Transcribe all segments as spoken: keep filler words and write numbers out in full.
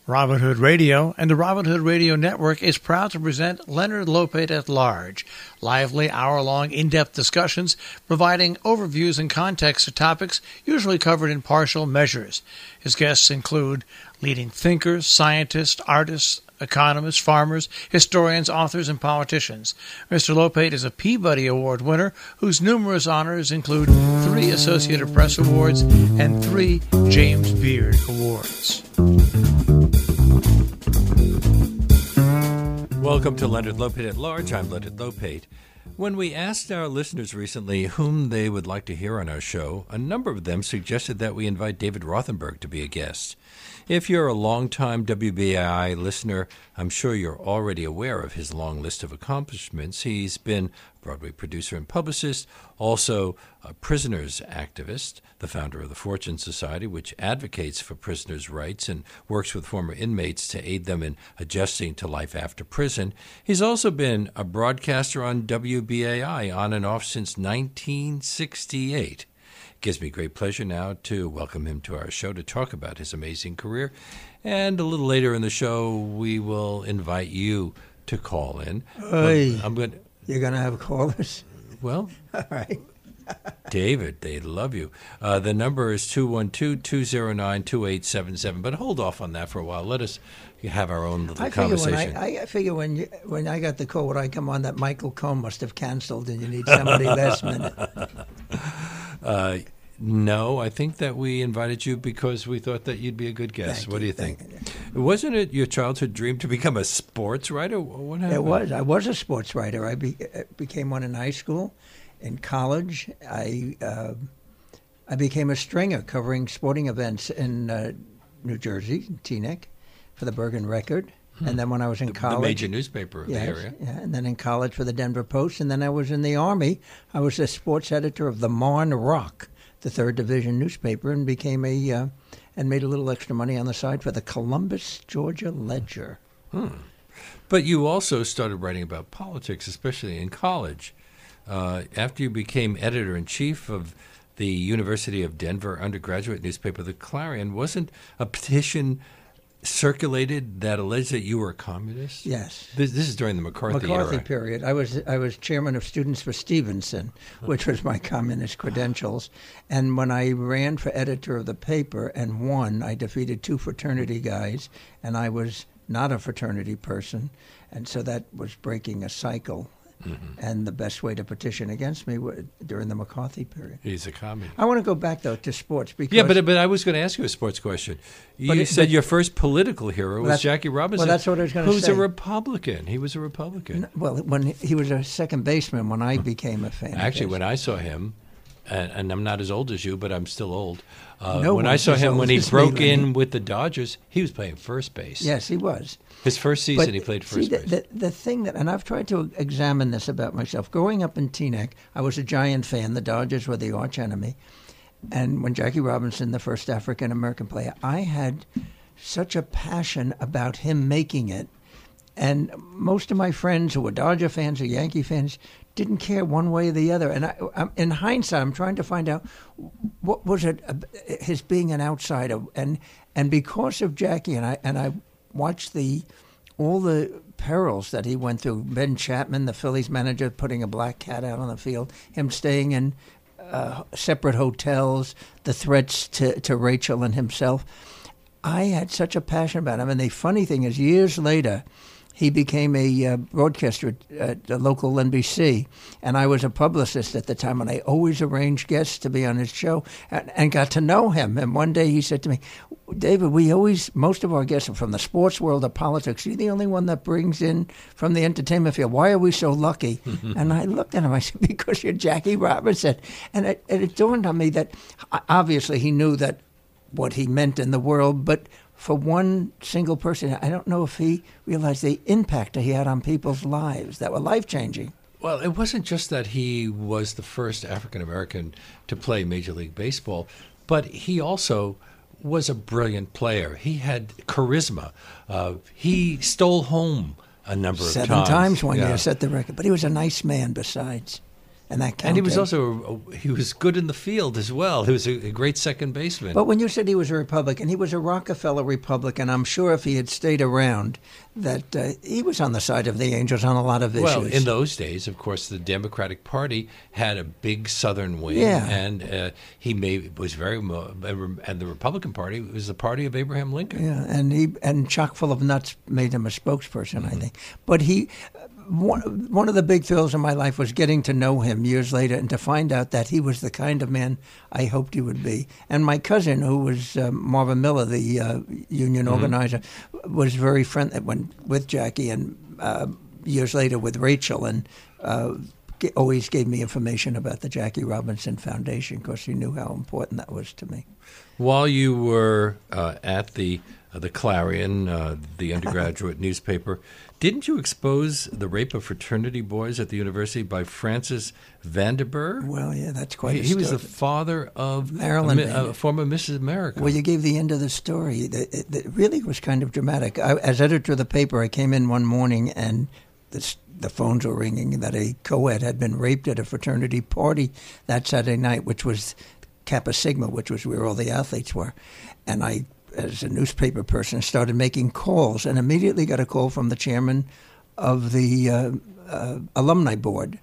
Robin Hood Radio and the Robin Hood Radio Network is proud to present Leonard Lopate at Large, lively hour-long in-depth discussions providing overviews and context to topics usually covered in partial measures. His guests include leading thinkers, scientists, artists, economists, farmers, historians, authors, and politicians. Mister Lopate is a Peabody Award winner whose numerous honors include three Associated Press Awards and three James Beard Awards. Welcome to Leonard Lopate at Large. I'm Leonard Lopate. When we asked our listeners recently whom they would like to hear on our show, a number of them suggested that we invite David Rothenberg to be a guest. If you're a longtime W B A I listener, I'm sure you're already aware of his long list of accomplishments. He's been a Broadway producer and publicist, also a prisoners activist, the founder of the Fortune Society, which advocates for prisoners' rights and works with former inmates to aid them in adjusting to life after prison. He's also been a broadcaster on W B A I on and off since nineteen sixty-eight. It gives me great pleasure now to welcome him to our show to talk about his amazing career. And a little later in the show, we will invite you to call in. Hey, I'm going. You're going to have callers? Well, all right. David, they love you. Uh, the number is two one two, two zero nine, two eight seven seven. But hold off on that for a while. Let us have our own little I figure conversation. When I, I figure when you, when I got the call, when I come on, that Michael Cohen must have canceled and you need somebody last minute. Uh, no, I think that we invited you because we thought that you'd be a good guest. Thank what you, do you think? thank you. Wasn't it your childhood dream to become a sports writer? What happened? It was. I was a sports writer. I be, became one in high school. In college, I uh, I became a stringer covering sporting events in uh, New Jersey, Teaneck, for the Bergen Record. Hmm. And then when I was in the, college, the major newspaper of yes, the area. Yeah, and then in college for the Denver Post, and then I was in the Army. I was a sports editor of the Marne Rock, the third division newspaper, and became a uh, and made a little extra money on the side for the Columbus, Georgia Ledger. Hmm. But you also started writing about politics, especially in college. Uh, after you became editor-in-chief of the University of Denver undergraduate newspaper, The Clarion, wasn't a petition circulated that alleged that you were a communist? Yes. This, this is during the McCarthy, McCarthy era. period. I was I was chairman of Students for Stevenson, which was my communist credentials. And when I ran for editor of the paper and won, I defeated two fraternity guys, and I was not a fraternity person. And so that was breaking a cycle. Mm-hmm. And the best way to petition against me was during the McCarthy period. He's a communist. I want to go back, though, to sports. Because yeah, but but I was going to ask you a sports question. You it, said but, your first political hero well, was Jackie Robinson. Well, that's what I was going to say. Who's a Republican. He was a Republican. No, well, when he was a second baseman when I became a fan. Actually, when I saw him, and, and I'm not as old as you, but I'm still old. Uh, no when I saw him when he broke me, in with the Dodgers, he was playing first base. Yes, he was. His first season, but, he played first see, base. The, the, the thing that, and I've tried to examine this about myself. Growing up in Teaneck, I was a Giant fan. The Dodgers were the arch enemy. And when Jackie Robinson, the first African-American player, I had such a passion about him making it. And most of my friends who were Dodger fans or Yankee fans didn't care one way or the other. And I, I'm, in hindsight, I'm trying to find out what was it, uh, his being an outsider. And and because of Jackie, and I and I watched the all the perils that he went through. Ben Chapman, the Phillies manager, putting a black cat out on the field, him staying in uh, separate hotels, the threats to, to Rachel and himself. I had such a passion about him. And the funny thing is, years later, he became a uh, broadcaster at the local N B C, and I was a publicist at the time, and I always arranged guests to be on his show and, and got to know him. And one day he said to me, David, we always, most of our guests are from the sports world or politics. You're the only one that brings in from the entertainment field. Why are we so lucky? And I looked at him, I said, because you're Jackie Robinson. And it, and it dawned on me that obviously he knew that what he meant in the world, but for one single person, I don't know if he realized the impact that he had on people's lives that were life-changing. Well, it wasn't just that he was the first African-American to play Major League Baseball, but he also was a brilliant player. He had charisma. Uh, he stole home a number Seven of times. times one yeah. year, set the record. But he was a nice man besides. And that counted. And he was also a, he was good in the field as well. He was a, a great second baseman. But when you said he was a Republican, he was a Rockefeller Republican. I'm sure if he had stayed around, that uh, he was on the side of the Angels on a lot of issues. Well, in those days, of course, the Democratic Party had a big Southern wing, Yeah. and uh, he may, was very and the Republican Party was the party of Abraham Lincoln. Yeah, and he and chock full of nuts made him a spokesperson, Mm-hmm. I think. But he. One, one of the big thrills in my life was getting to know him years later and to find out that he was the kind of man I hoped he would be. And my cousin, who was uh, Marvin Miller, the uh, union Mm-hmm. organizer, was very friendly when, with Jackie and uh, years later with Rachel, and uh, g- always gave me information about the Jackie Robinson Foundation because he knew how important that was to me. While you were uh, at the uh, the Clarion, uh, the undergraduate newspaper, didn't you expose the rape of fraternity boys at the university by Francis Vanderburg? Well, yeah, that's quite He, a he was story. the father of Marilyn a, mi- Vanderburg. a former Missus America. Well, you gave the end of the story. It, it, it really was kind of dramatic. I, as editor of the paper, I came in one morning and this, the phones were ringing that a co-ed had been raped at a fraternity party that Saturday night, which was Kappa Sigma, which was where all the athletes were. And I, as a newspaper person, started making calls and immediately got a call from the chairman of the uh, uh, alumni board.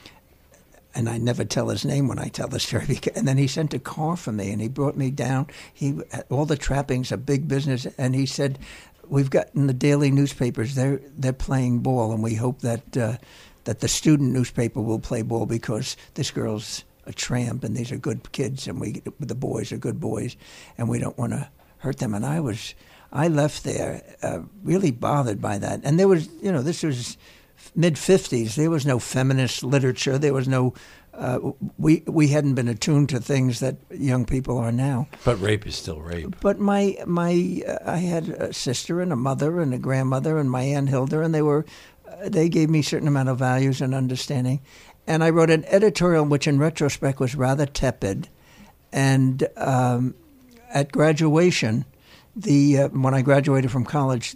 And I never tell his name when I tell the story. Because, and then he sent a car for me, and he brought me down. He had all the trappings of big business, and he said, "We've got in the daily newspapers. They're they're playing ball, and we hope that uh, that the student newspaper will play ball because this girl's a tramp, and these are good kids, and we the boys are good boys, and we don't want to hurt them." And I was, I left there uh, really bothered by that. And there was, you know, this was mid fifties. There was no feminist literature. There was no, uh, we we hadn't been attuned to things that young people are now. But rape is still rape. But my my uh, I had a sister and a mother and a grandmother and my Aunt Hilda, and they were uh, they gave me a certain amount of values and understanding. And I wrote an editorial which, in retrospect, was rather tepid. And um, at graduation, the uh, when I graduated from college.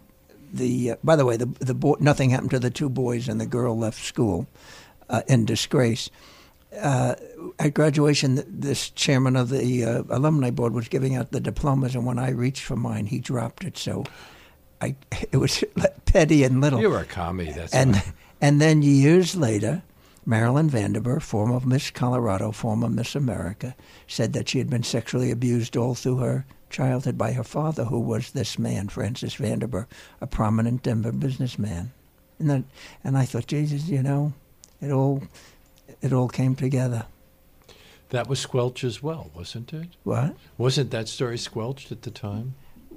The uh, by the way, the the boy, nothing happened to the two boys, and the girl left school uh, in disgrace. Uh, at graduation, th- this chairman of the uh, alumni board was giving out the diplomas, and when I reached for mine, he dropped it. So, I it was petty and little. You were a commie, that's and right. and then years later, Marilyn Vanderburg, former Miss Colorado, former Miss America, said that she had been sexually abused all through her childhood by her father, who was this man, Francis Vanderburg, a prominent Denver businessman. And then, and I thought, Jesus, you know, it all, it all came together. That was squelched as well, wasn't it? What? Wasn't that story squelched at the time?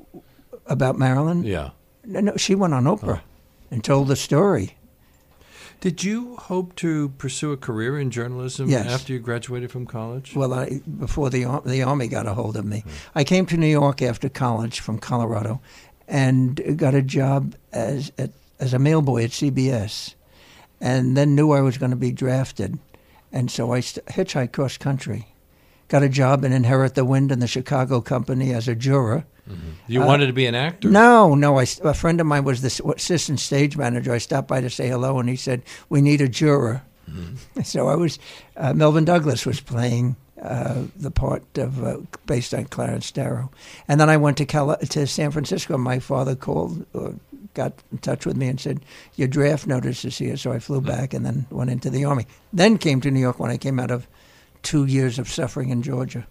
About Marilyn? Yeah. No, no, she went on Oprah and told the story. Did you hope to pursue a career in journalism Yes. after you graduated from college? Well, I, before the ar- the Army got a hold of me, I came to New York after college from Colorado, and got a job as at, as a mailboy at C B S, and then knew I was going to be drafted, and so I st- hitchhiked cross country, got a job in Inherit the Wind in the Chicago company as a juror. Mm-hmm. You uh, wanted to be an actor? No, no. I, a friend of mine was the assistant stage manager. I stopped by to say hello, and he said, "We need a juror." Mm-hmm. So I was, uh, Melvin Douglas was playing uh, the part of, uh, based on Clarence Darrow. And then I went to Cal- to San Francisco. My father called, uh, got in touch with me and said, "Your draft notice is here." So I flew mm-hmm. back and then went into the Army. Then came to New York when I came out of two years of suffering in Georgia.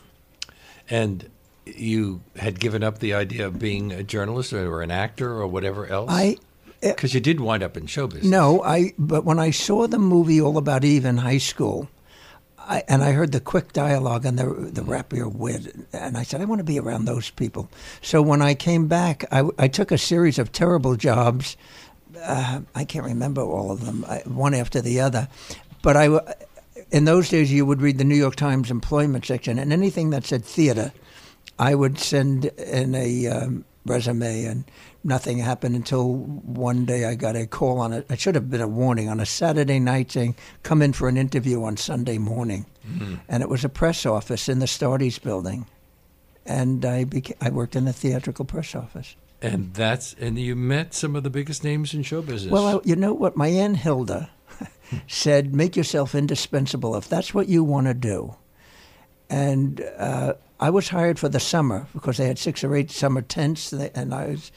And you had given up the idea of being a journalist or an actor or whatever else? I Because you did wind up in show business. No, I. But when I saw the movie All About Eve in high school, I, and I heard the quick dialogue and the the rapier wit, and I said, I want to be around those people. So when I came back, I, I took a series of terrible jobs. Uh, I can't remember all of them, I, one after the other. But I, in those days, you would read the New York Times employment section, and anything that said theater, I would send in a um, resume, and nothing happened until one day I got a call on it. It should have been a warning on a Saturday night saying, "Come in for an interview on Sunday morning." Mm-hmm. And it was a press office in the Stardy's building. And I beca- I worked in the theatrical press office. And that's and you met some of the biggest names in show business. Well, I, you know what? My Aunt Hilda, said, make yourself indispensable if that's what you want to do. And uh, I was hired for the summer because they had six or eight summer tents, and I was...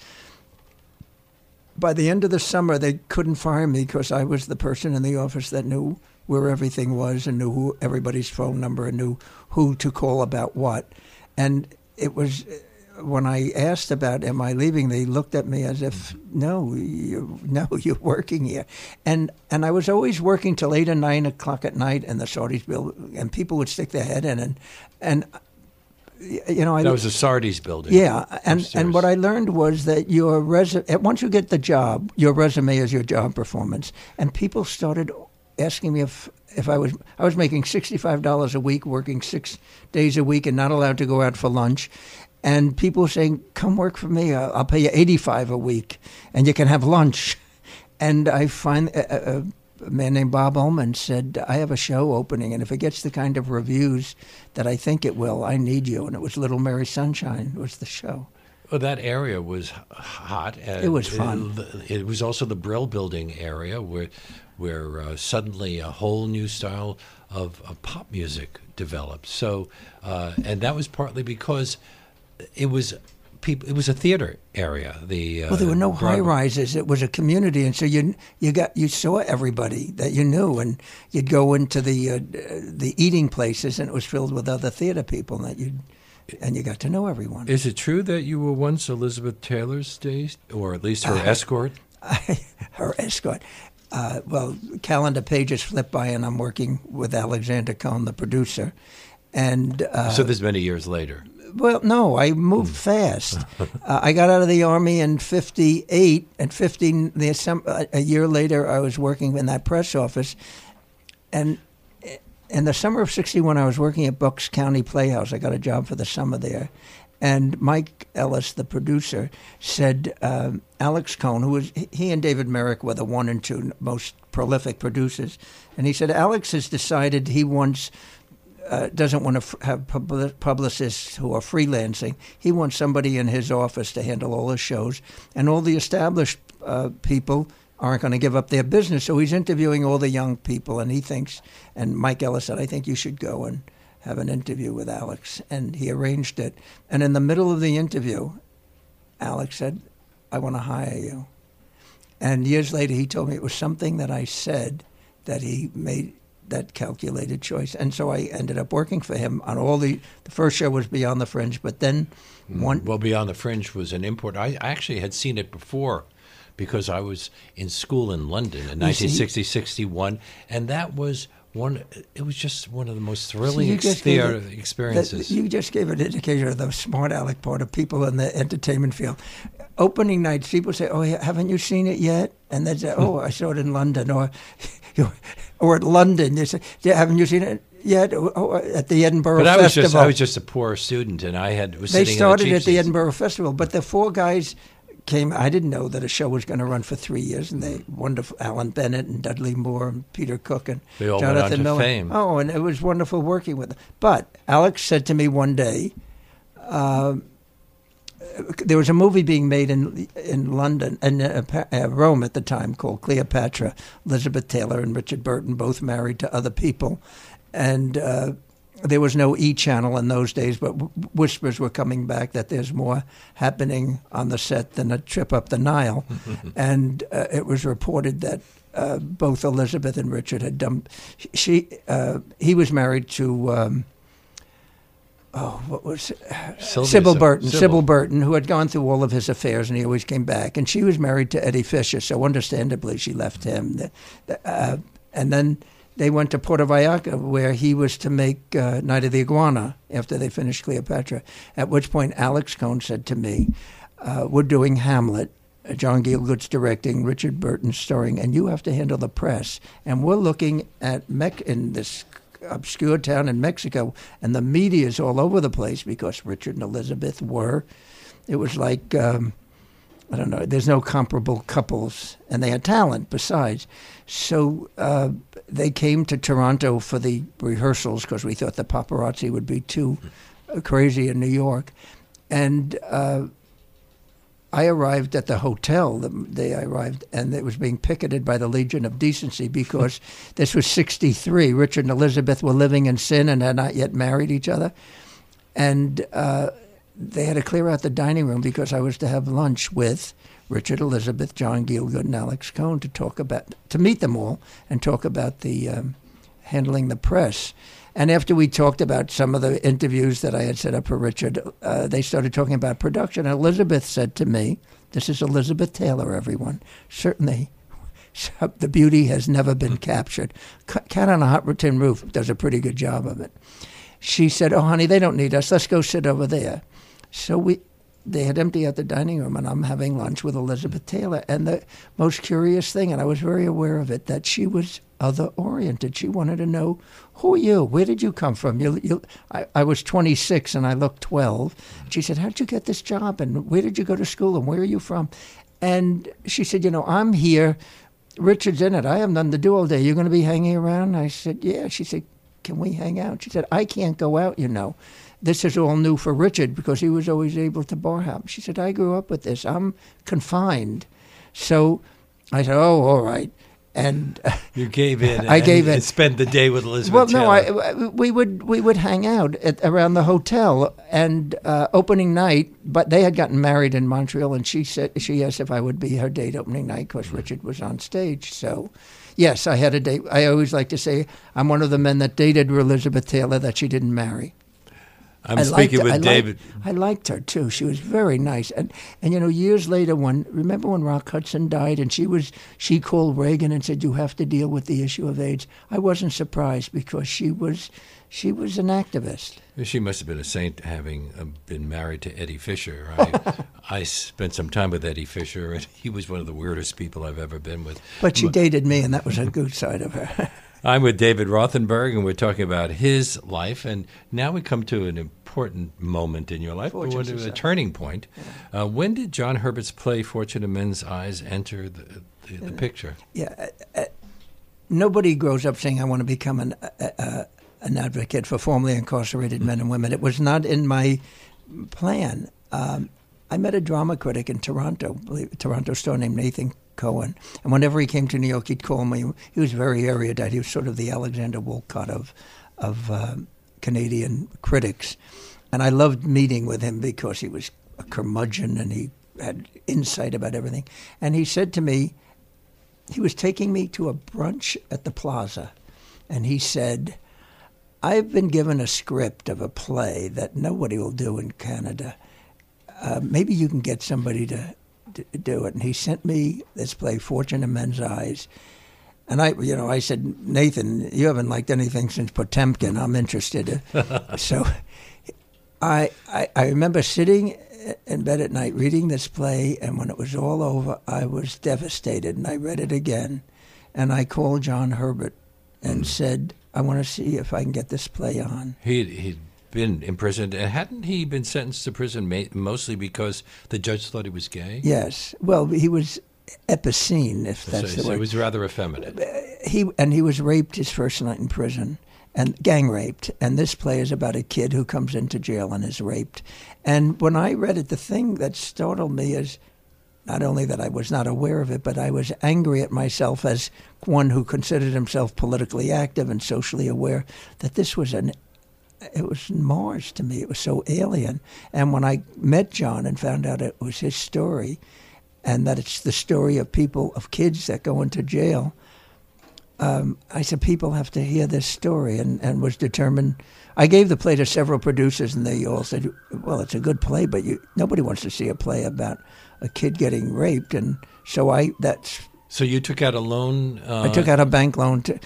By the end of the summer, they couldn't fire me because I was the person in the office that knew where everything was and knew who, everybody's phone number and knew who to call about what. And it was, when I asked about am I leaving, they looked at me as if, no, you, no, you're working here. And and I was always working till eight or nine o'clock at night in the Sardi's building, and people would stick their head in. And, and you know, I, that was the Sardi's building. Yeah, and, upstairs. and what I learned was that your resume, once you get the job, your resume is your job performance. And people started asking me if if I was I was making sixty-five dollars a week, working six days a week, and not allowed to go out for lunch. And people were saying, "Come work for me. I'll, I'll pay you eighty-five a week, and you can have lunch." And I find a, a, a man named Bob Ullman said, "I have a show opening, and if it gets the kind of reviews that I think it will, I need you." And it was Little Mary Sunshine was the show. Well, that area was hot. It was fun. It, it was also the Brill Building area where, where uh, suddenly a whole new style of, of pop music developed. So, uh, and that was partly because it was people. It was a theater area. The uh, well, there were no Broadway. high rises. It was a community, and so you you got you saw everybody that you knew, and you'd go into the uh, the eating places, and it was filled with other theater people that you. And you got to know everyone. Is it true that you were once Elizabeth Taylor's days, or at least her uh, escort? I, her escort. Uh, well, calendar pages flip by, and I'm working with Alexander Cohn, the producer. And uh, so this many years later. Well, no, I moved fast. uh, I got out of the Army in fifty-eight, and fifteen, a year later, I was working in that press office. And in the summer of sixty-one, I was working at Bucks County Playhouse. I got a job for the summer there. And Mike Ellis, the producer, said um, Alex Cohn, who was, he and David Merrick were the one and two most prolific producers. And he said, Alex has decided he wants, uh, doesn't want to f- have pub- publicists who are freelancing. He wants somebody in his office to handle all his shows. And all the established uh, people aren't going to give up their business. So he's interviewing all the young people, and he thinks, and Mike Ellis said, I think you should go and have an interview with Alex. And he arranged it. And in the middle of the interview, Alex said, I want to hire you. And years later, he told me it was something that I said that he made that calculated choice. And so I ended up working for him on all the, the first show was Beyond the Fringe, but then one. Well, Beyond the Fringe was an import. I actually had seen it before, because I was in school in London in nineteen sixty, sixty-one, and that was one. It was just one of the most thrilling ex- theater it, experiences. That, you just gave an indication of the smart aleck part of people in the entertainment field. Opening nights, people say, "Oh, haven't you seen it yet?" And they say, "Oh, I saw it in London," or or at London. They say, "Haven't you seen it yet?" Oh, at the Edinburgh but I Festival. was just I was just a poor student, and I had was they sitting started in the at the Edinburgh Festival, but the four guys came. I didn't know that a show was going to run for three years, and they wonderful Alan Bennett and Dudley Moore and Peter Cook and they all Jonathan went on to Miller. fame. Oh, and it was wonderful working with them. But Alex said to me one day, uh, there was a movie being made in in London and uh, uh, Rome at the time called Cleopatra. Elizabeth Taylor and Richard Burton, both married to other people, and. Uh, There was no E! Channel in those days, but w- whispers were coming back that there's more happening on the set than a trip up the Nile. And uh, it was reported that uh, both Elizabeth and Richard had done. She, uh, he was married to, um, oh, what was it? Sylvia, Sybil Burton. Sybil. Sybil Burton, who had gone through all of his affairs, and he always came back. And she was married to Eddie Fisher, so understandably she left him. The, the, uh, and then. They went to Puerto Vallarta, where he was to make uh, Night of the Iguana after they finished Cleopatra, at which point Alex Cohn said to me, uh, we're doing Hamlet, uh, John Gielgud's directing, Richard Burton starring, and you have to handle the press. And we're looking at Mex- in this obscure town in Mexico, and the media is all over the place because Richard and Elizabeth were. It was like... Um, I don't know, there's no comparable couples, and they had talent besides. So uh, they came to Toronto for the rehearsals because we thought the paparazzi would be too uh, crazy in New York. And uh, I arrived at the hotel the day I arrived, and it was being picketed by the Legion of Decency because this was sixty-three. Richard and Elizabeth were living in sin and had not yet married each other. And uh, they had to clear out the dining room because I was to have lunch with Richard, Elizabeth, John Gielgud, and Alex Cohen to talk about, to meet them all and talk about the um, handling the press. And after we talked about some of the interviews that I had set up for Richard, uh, they started talking about production. And Elizabeth said to me, this is Elizabeth Taylor, everyone. Certainly, the beauty has never been captured. Cat on a Hot Tin Roof does a pretty good job of it. She said, oh, honey, they don't need us. Let's go sit over there. So we, they had emptied out the dining room, and I'm having lunch with Elizabeth Taylor. And the most curious thing, and I was very aware of it, that she was other-oriented. She wanted to know, who are you? Where did you come from? You, you, I, I was twenty-six, and I looked twelve. She said, how did you get this job? And where did you go to school? And where are you from? And she said, you know, I'm here. Richard's in it. I have nothing to do all day. You're going to be hanging around? I said, yeah. She said, can we hang out? She said, I can't go out, you know. This is all new for Richard because he was always able to bar hop. She said, I grew up with this. I'm confined. So I said, oh, all right. And you gave in. I and, gave in. And spent the day with Elizabeth well, Taylor. no, I, we would we would hang out at, around the hotel and uh, opening night. But they had gotten married in Montreal, and she said she asked if I would be her date opening night because Richard was on stage. So, yes, I had a date. I always like to say I'm one of the men that dated Elizabeth Taylor that she didn't marry. I'm I speaking liked, with I David. Liked, I liked her too. She was very nice, and and you know, years later, when remember when Rock Hudson died, and she was she called Reagan and said, "You have to deal with the issue of AIDS." I wasn't surprised because she was she was an activist. She must have been a saint, having uh, been married to Eddie Fisher. I, I spent some time with Eddie Fisher, and he was one of the weirdest people I've ever been with. But she dated me, and that was a good side of her. I'm with David Rothenberg, and we're talking about his life. And now we come to an important moment in your life, Fortune a turning point. Yeah. Uh, when did John Herbert's play "Fortune in Men's Eyes" enter the, the, the picture? Yeah, uh, uh, nobody grows up saying, "I want to become an uh, uh, an advocate for formerly incarcerated men and women." It was not in my plan. Um, I met a drama critic in Toronto, a Toronto store named Nathan Cohen, and whenever he came to New York, he'd call me. He was very erudite. He was sort of the Alexander Woollcott of of uh, Canadian critics, and I loved meeting with him because he was a curmudgeon and he had insight about everything. And he said to me, he was taking me to a brunch at the Plaza, and he said, "I've been given a script of a play that nobody will do in Canada. Uh, maybe you can get somebody to." to do it." And he sent me this play, Fortune in Men's Eyes. And I, you know, I said, "Nathan, you haven't liked anything since Potemkin. I'm interested." So I, I I remember sitting in bed at night reading this play, and when it was all over, I was devastated, and I read it again. And I called John Herbert and mm. said, "I want to see if I can get this play on." He he'd been imprisoned, and hadn't he been sentenced to prison ma- mostly because the judge thought he was gay? Yes. Well, he was epicene, if that's so, the so word. He was rather effeminate. He and he was raped his first night in prison, and gang raped. And this play is about a kid who comes into jail and is raped. And when I read it, the thing that startled me is not only that I was not aware of it, but I was angry at myself as one who considered himself politically active and socially aware, that this was an It was Mars to me. It was so alien. And when I met John and found out it was his story, and that it's the story of people, of kids that go into jail, um, I said, people have to hear this story, and, and was determined. I gave the play to several producers, and they all said, well, it's a good play, but you, nobody wants to see a play about a kid getting raped. And so I, that's... So you took out a loan? Uh... I took out a bank loan. To,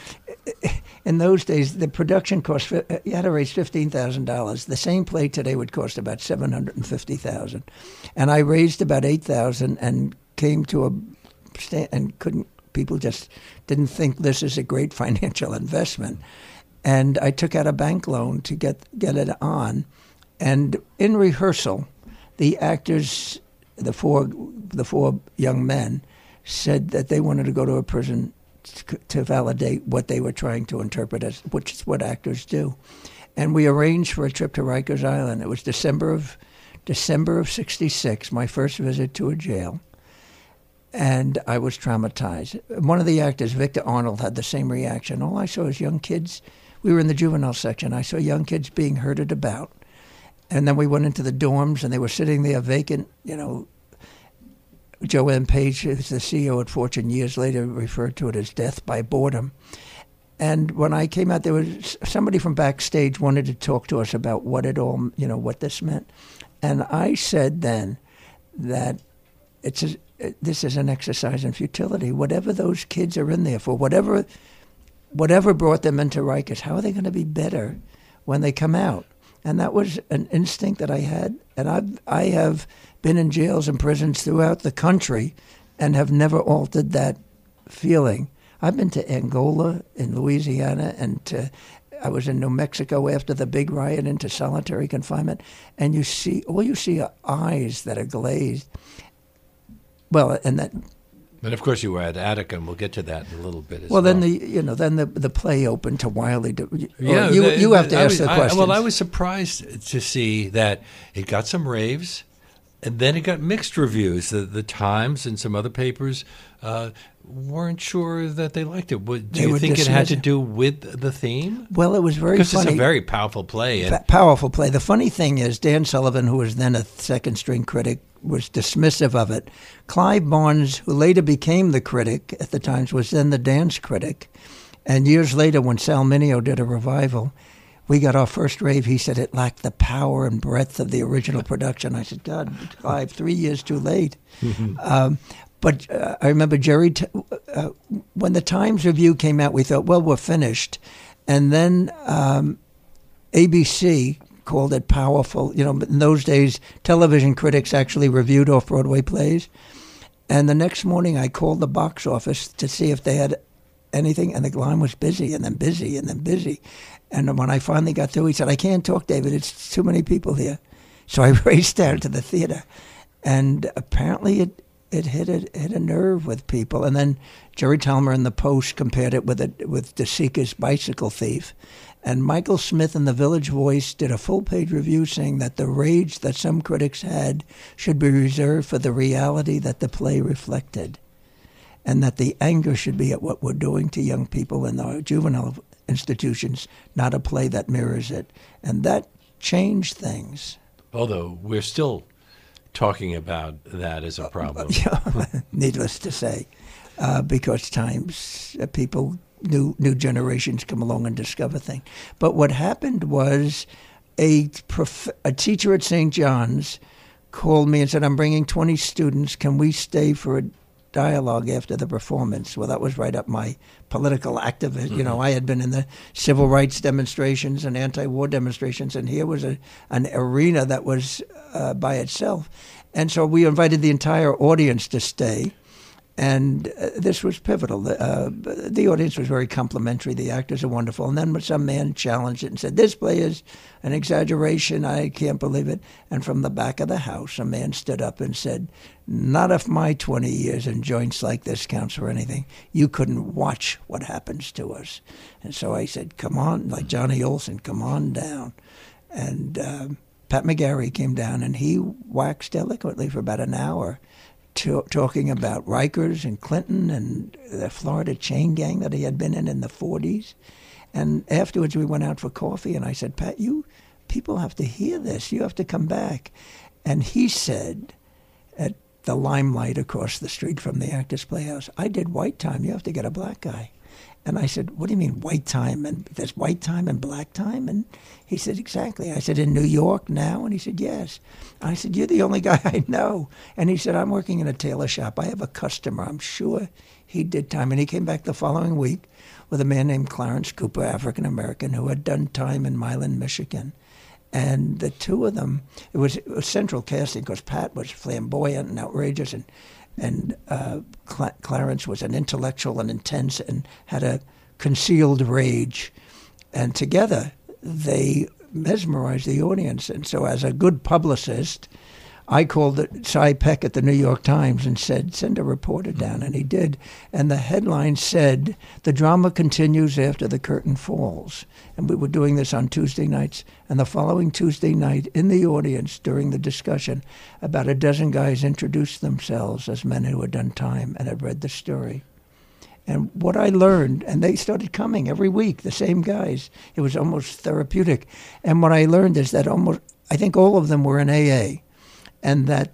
in those days, the production cost, you had to raise fifteen thousand dollars. The same play today would cost about seven hundred fifty thousand dollars. And I raised about eight thousand dollars and came to a stand, and couldn't, people just didn't think this is a great financial investment. And I took out a bank loan to get, get it on. And in rehearsal, the actors, the four, the four young men, said that they wanted to go to a prison to, to validate what they were trying to interpret as, which is what actors do. And we arranged for a trip to Rikers Island. It was December of December of sixty-six, my first visit to a jail, and I was traumatized. One of the actors, Victor Arnold, had the same reaction. All I saw was young kids. We were in the juvenile section. I saw young kids being herded about. And then we went into the dorms, and they were sitting there vacant. You know, Joanne Page, who's the C E O at Fortune, years later referred to it as death by boredom. And when I came out, there was somebody from backstage wanted to talk to us about what it all, you know, what this meant. And I said then that it's a, this is an exercise in futility. Whatever those kids are in there for, whatever whatever brought them into Rikers, how are they going to be better when they come out? And that was an instinct that I had. And I've, I have been in jails and prisons throughout the country and have never altered that feeling. I've been to Angola in Louisiana, and to, I was in New Mexico after the big riot into solitary confinement, and you see, all you see are eyes that are glazed. Well, and that... And of course, you were at Attica, and we'll get to that in a little bit as well. well. Then the you know then the the play opened to Wiley. To, yeah, you the, you have to I ask was, the I, questions. Well, I was surprised to see that it got some raves, and then it got mixed reviews. The, the Times and some other papers uh, weren't sure that they liked it. Do They you were think it had to dismissive. do with the theme? Well, it was very Because funny. it's a very powerful play. And P- powerful play. The funny thing is, Dan Sullivan, who was then a second string critic, was dismissive of it. Clive Barnes, who later became the critic at the Times, was then the dance critic. And years later, when Sal Mineo did a revival, we got our first rave. He said it lacked the power and breadth of the original production. I said, God, Clive, three years too late. um, but uh, I remember Jerry, t- uh, when the Times review came out, we thought, well, we're finished. And then um, A B C called it powerful. You know, in those days, television critics actually reviewed off-Broadway plays. And the next morning, I called the box office to see if they had anything, and the line was busy, and then busy, and then busy. And when I finally got through, he said, I can't talk, David. It's too many people here. So I raced down to the theater, and apparently it it hit a, hit a nerve with people. And then Jerry Talmer in the Post compared it with a, with De Sica's Bicycle Thief. And Michael Smith in the Village Voice did a full-page review saying that the rage that some critics had should be reserved for the reality that the play reflected, and that the anger should be at what we're doing to young people in our juvenile institutions, not a play that mirrors it. And that changed things. although we're still talking about that as a problem. Yeah, needless to say, uh, because times uh, people, new new generations come along and discover things. But what happened was a prof- a teacher at Saint John's called me and said, I'm bringing twenty students. Can we stay for a dialogue after the performance? Well, that was right up my political activist. Mm-hmm. You know, I had been in the civil rights demonstrations and anti-war demonstrations, and here was a, an arena that was uh, by itself. And so we invited the entire audience to stay, and uh, this was pivotal. Uh, the audience was very complimentary. The actors are wonderful. And then some man challenged it and said, this play is an exaggeration. I can't believe it. And from the back of the house, a man stood up and said, not if my twenty years in joints like this counts for anything. You couldn't watch what happens to us. And so I said, come on, like Johnny Olson, come on down. And uh, Pat McGarry came down, and he waxed eloquently for about an hour, to, talking about Rikers and Clinton and the Florida chain gang that he had been in in the forties. And afterwards we went out for coffee, and I said, Pat, you people have to hear this. You have to come back. And he said, at the Limelight across the street from the Actors Playhouse, I did white time. You have to get a black guy. And I said, what do you mean white time? And there's white time and black time? And he said, exactly. I said, in New York now? And he said, yes. I said, you're the only guy I know. And he said, I'm working in a tailor shop. I have a customer. I'm sure he did time. And he came back the following week with a man named Clarence Cooper, African-American, who had done time in Milan, Michigan. And the two of them, it was, it was central casting because Pat was flamboyant and outrageous, and and uh, Cl- Clarence was an intellectual and intense and had a concealed rage. And together, they mesmerized the audience. And so as a good publicist, I called it Cy Peck at the New York Times and said, send a reporter down, and he did. And the headline said, the drama continues after the curtain falls. And we were doing this on Tuesday nights. And the following Tuesday night, in the audience during the discussion, about a dozen guys introduced themselves as men who had done time and had read the story. And what I learned, and they started coming every week, the same guys. It was almost therapeutic. And what I learned is that almost, I think all of them were in A A, and that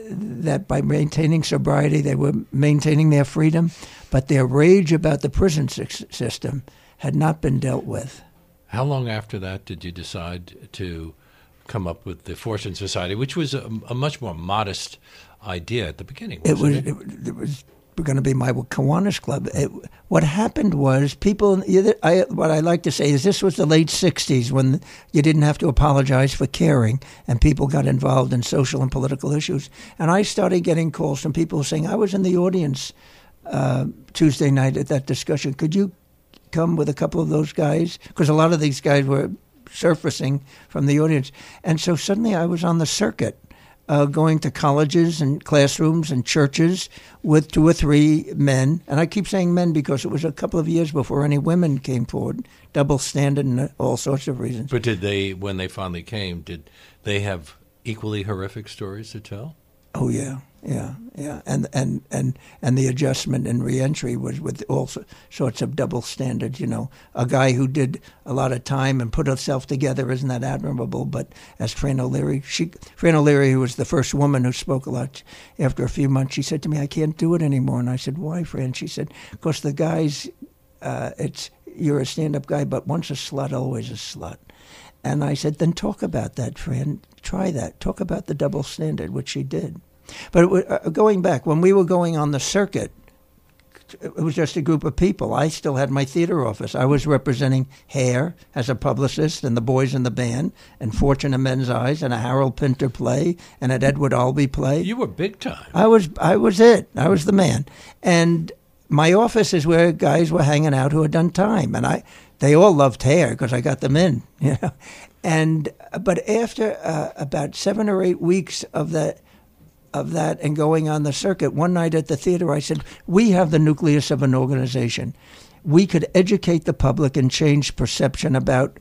that by maintaining sobriety, they were maintaining their freedom, but their rage about the prison system had not been dealt with. How long after that did you decide to come up with the Fortune Society, which was a, a much more modest idea at the beginning, wasn't it? Was, it? It, it was going to be my Kiwanis Club. It, what happened was people, I, what I like to say is this was the late sixties when you didn't have to apologize for caring and people got involved in social and political issues. And I started getting calls from people saying, I was in the audience uh, Tuesday night at that discussion. Could you come with a couple of those guys? Because a lot of these guys were surfacing from the audience. And so suddenly I was on the circuit. Uh, going to colleges and classrooms and churches with two or three men. And I keep saying men because it was a couple of years before any women came forward, double standard and all sorts of reasons. But did they, when they finally came, did they have equally horrific stories to tell? Oh, yeah, yeah, yeah. And and, and, and the adjustment and reentry was with all sorts of double standards, you know. A guy who did a lot of time and put herself together, isn't that admirable? But as Fran O'Leary, she, Fran O'Leary, who was the first woman who spoke a lot, after a few months, she said to me, I can't do it anymore. And I said, why, Fran? She said, because the guys, uh, it's you're a stand-up guy, but once a slut, always a slut. And I said, then talk about that, Fran. Try that. Talk about the double standard, which she did. But it was, uh, going back, when we were going on the circuit, it was just a group of people. I still had my theater office. I was representing Hair as a publicist and the boys in the band and Fortune and Men's Eyes and a Harold Pinter play and an Edward Albee play. You were big time. I was, I was it. I was the man. And my office is where guys were hanging out who had done time. And I, they all loved Hair because I got them in, you know. And, but after uh, about seven or eight weeks of that, of that and going on the circuit, one night at the theater, I said, we have the nucleus of an organization. We could educate the public and change perception about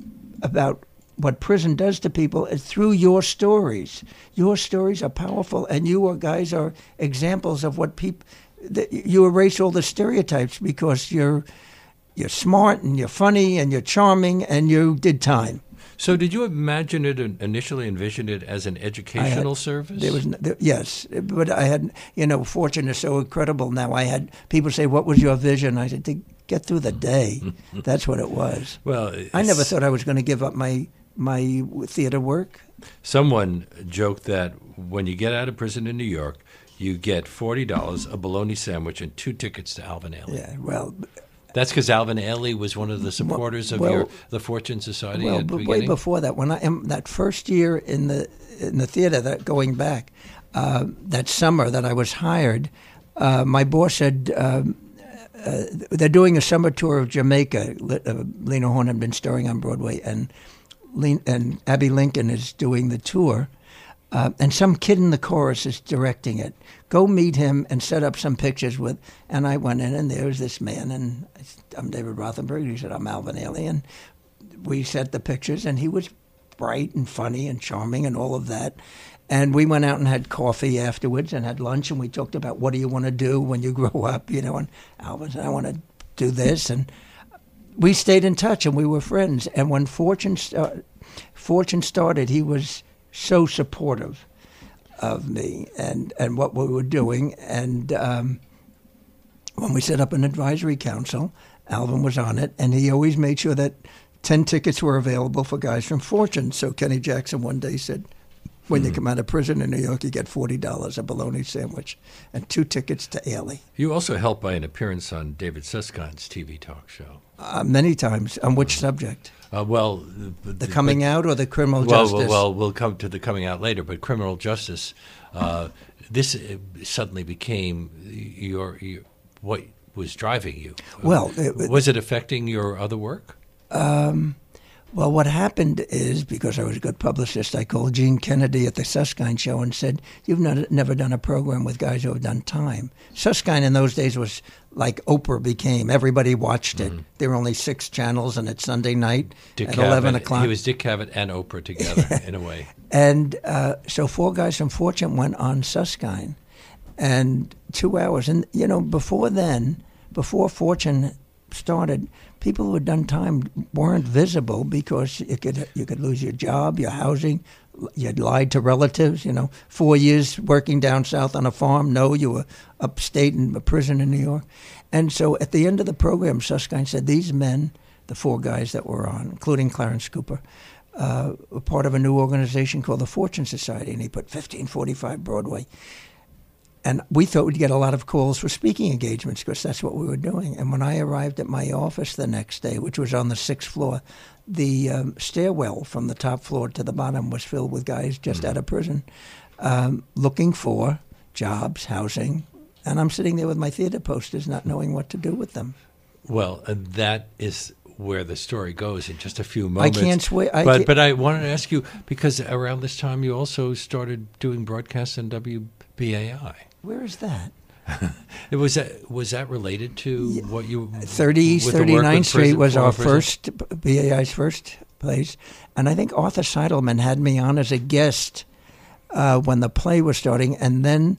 about what prison does to people through your stories. Your stories are powerful, and you are, guys are examples of what people, you erase all the stereotypes because you're you're smart and you're funny and you're charming and you did time. So did you imagine it, initially envision it as an educational had, service? There was there, yes, but I had, you know, Fortune is so incredible now. I had people say, what was your vision? I said, to get through the day. That's what it was. Well, I never thought I was going to give up my my theater work. Someone joked that when you get out of prison in New York, you get forty dollars, a bologna sandwich, and two tickets to Alvin Ailey. Yeah, well... That's because Alvin Ailey was one of the supporters well, of your the Fortune Society well, at the but beginning? way before that, when I am that first year in the in the theater, that going back, uh, that summer that I was hired, uh, my boss said, um, uh, they're doing a summer tour of Jamaica. Uh, Lena Horne had been starring on Broadway, and Le- and Abby Lincoln is doing the tour. Uh, and some kid in the chorus is directing it. Go meet him and set up some pictures with. And I went in, and there was this man, and I'm David Rothenberg. He said, I'm Alvin Ailey. And we set the pictures, and he was bright and funny and charming and all of that. And we went out and had coffee afterwards and had lunch, and we talked about what do you want to do when you grow up, you know. And Alvin said, I want to do this. And we stayed in touch, and we were friends. And when Fortune, start, Fortune started, he was so supportive of me and, and what we were doing. And um, when we set up an advisory council, Alvin was on it, and he always made sure that ten tickets were available for guys from Fortune. So Kenny Jackson one day said, when mm. you come out of prison in New York, you get forty dollars, a bologna sandwich, and two tickets to Ailey. You also helped by an appearance on David Suskind's T V talk show. Uh, many times. On which mm. subject? Uh, well, the, the coming but, out or the criminal well, justice? Well, well, we'll come to the coming out later, but criminal justice, uh, this suddenly became your, your what was driving you. Well, it, was it affecting your other work? Um, Well, what happened is, because I was a good publicist, I called Gene Kennedy at the Susskind Show and said, you've not, never done a program with guys who have done time. Susskind in those days was like Oprah became. Everybody watched it. Mm-hmm. There were only six channels, and it's Sunday night Dick at Cavett, eleven o'clock. He was Dick Cavett and Oprah together, in a way. And uh, so four guys from Fortune went on Susskind, and two hours. And, you know, before then, before Fortune started, people who had done time weren't visible because you could you could lose your job, your housing. You had lied to relatives. You know, four years working down south on a farm. No, you were upstate in a prison in New York. And so at the end of the program, Susskind said these men, the four guys that were on, including Clarence Cooper, uh, were part of a new organization called the Fortune Society, and he put fifteen forty-five Broadway. And we thought we'd get a lot of calls for speaking engagements because that's what we were doing. And when I arrived at my office the next day, which was on the sixth floor, the um, stairwell from the top floor to the bottom was filled with guys just mm-hmm. out of prison um, looking for jobs, housing. And I'm sitting there with my theater posters not knowing what to do with them. Well, uh, that is where the story goes in just a few moments. I can't swear. I but, can't. but I wanted to ask you, because around this time you also started doing broadcasts on W B A I. Where is that? It was that was that related to yeah. what you thirty East thirty-ninth Street was our first B A I's first place, and I think Arthur Seidelman had me on as a guest uh, when the play was starting, and then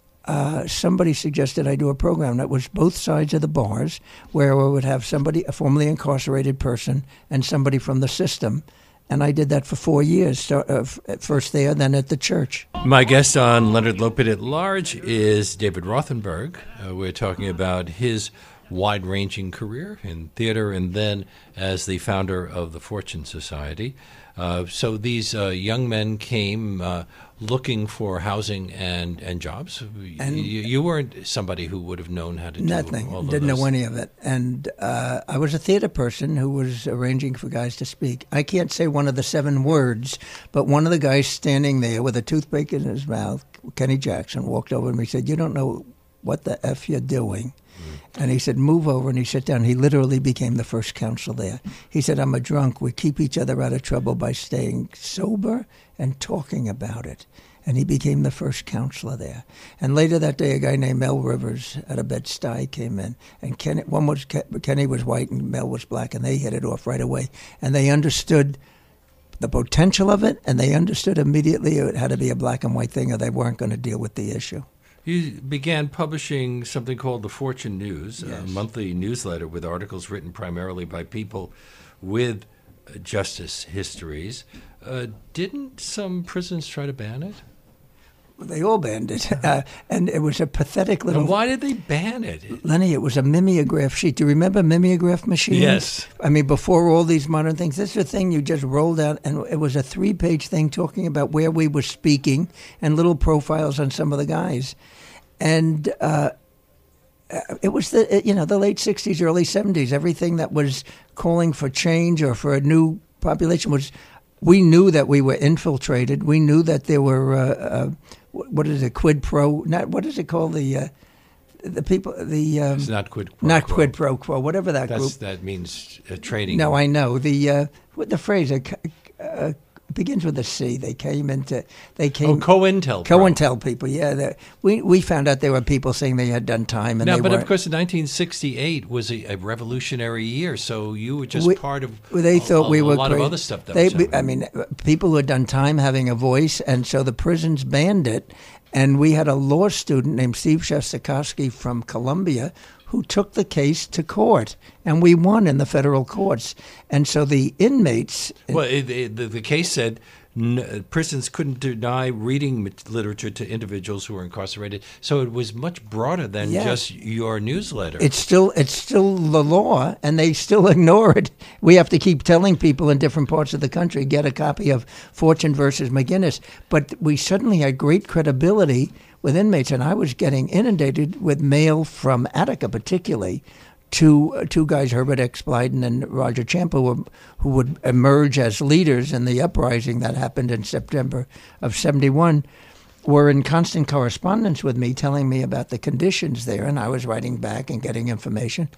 uh, somebody suggested I do a program that was both sides of the bars, where we would have somebody, a formerly incarcerated person, and somebody from the system. And I did that for four years, start, uh, first there, then at the church. My guest on Leonard Lopate at Large is David Rothenberg. Uh, we're talking about his wide-ranging career in theater and then as the founder of the Fortune Society. Uh, so these uh, young men came uh, looking for housing and, and jobs. And you, you weren't somebody who would have known how to do nothing. all of Didn't those. know any of it. And uh, I was a theater person who was arranging for guys to speak. I can't say one of the seven words, but one of the guys standing there with a toothpick in his mouth, Kenny Jackson, walked over to me and said, "You don't know what the F you're doing." And he said, "Move over," and he sat down. He literally became the first counsel there. He said, "I'm a drunk. We keep each other out of trouble by staying sober and talking about it." And he became the first counselor there. And later that day, a guy named Mel Rivers out of Bed-Stuy came in. And Kenny, one was Kenny was white and Mel was black, and they hit it off right away. And they understood the potential of it, and they understood immediately it had to be a black and white thing, or they weren't going to deal with the issue. You began publishing something called the Fortune News, yes. a monthly newsletter with articles written primarily by people with uh, justice histories. Uh, didn't some prisons try to ban it? Well, they all banned it. Uh, and it was a pathetic little... And why did they ban it? Lenny, it was a mimeograph sheet. Do you remember mimeograph machines? Yes. I mean, before all these modern things, this is a thing you just rolled out, and it was a three-page thing talking about where we were speaking and little profiles on some of the guys. And uh, it was the you know the late sixties, early seventies. Everything that was calling for change or for a new population was. We knew that we were infiltrated. We knew that there were uh, uh, what is it, quid pro? Not what is it called? The uh, the people the um, it's not quid pro not quo. quid pro quo. Whatever that That's, group. That means uh, trading. No, I know the uh, what the phrase. Uh, uh, It begins with a C. They came into, they came. Oh, COINTEL. COINTEL people, yeah. We we found out there were people saying they had done time, and no, they but weren't. of course, nineteen sixty-eight was a, a revolutionary year, so you were just we, part of. They a, thought a, we a were a lot crazy. of other stuff that they, was happening. I mean, people who had done time having a voice, and so the prisons banned it. And we had a law student named Steve Shostakowski from Columbia who took the case to court, and we won in the federal courts. And so the inmates. Well, it, it, the, the case said. N- prisons couldn't deny reading literature to individuals who were incarcerated, so it was much broader than yes. just your newsletter. It's still it's still the law, and they still ignore it. We have to keep telling people in different parts of the country, get a copy of Fortune versus McGinnis. But we suddenly had great credibility with inmates, and I was getting inundated with mail from Attica particularly, Two uh, two guys, Herbert X. Blyden and Roger Champa, who, who would emerge as leaders in the uprising that happened in September of seventy-one, were in constant correspondence with me, telling me about the conditions there, and I was writing back and getting information.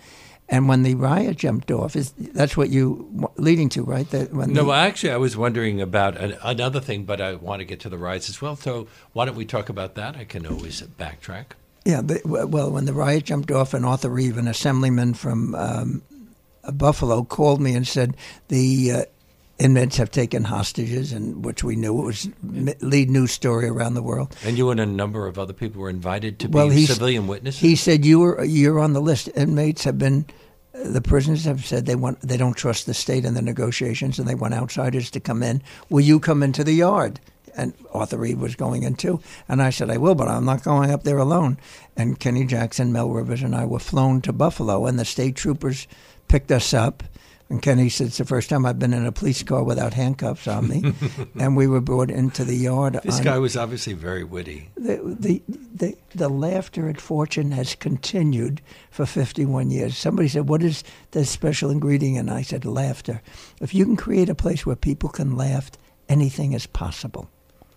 And when the riot jumped off, is that's what you leading to, right? That when no, the, well, actually, I was wondering about an, another thing, but I want to get to the riots as well. So why don't we talk about that? I can always backtrack. Yeah, but, well, when the riot jumped off, and Arthur Reeve, an assemblyman from um, Buffalo, called me and said the uh, inmates have taken hostages, and which we knew it was lead news story around the world. And you and a number of other people were invited to well, be civilian witnesses. He said you were you're on the list. Inmates have been. The prisoners have said they want they don't trust the state in the negotiations, and they want outsiders to come in. Will you come into the yard? And Arthur Reeve was going in too. And I said, I will, but I'm not going up there alone. And Kenny Jackson, Mel Rivers, and I were flown to Buffalo, and the state troopers picked us up. And Kenny said, it's the first time I've been in a police car without handcuffs on me. And we were brought into the yard. This on, guy was obviously very witty. The, the, the, the laughter at Fortune has continued for fifty-one years. Somebody said, what is the special ingredient? And I said, laughter. If you can create a place where people can laugh, anything is possible.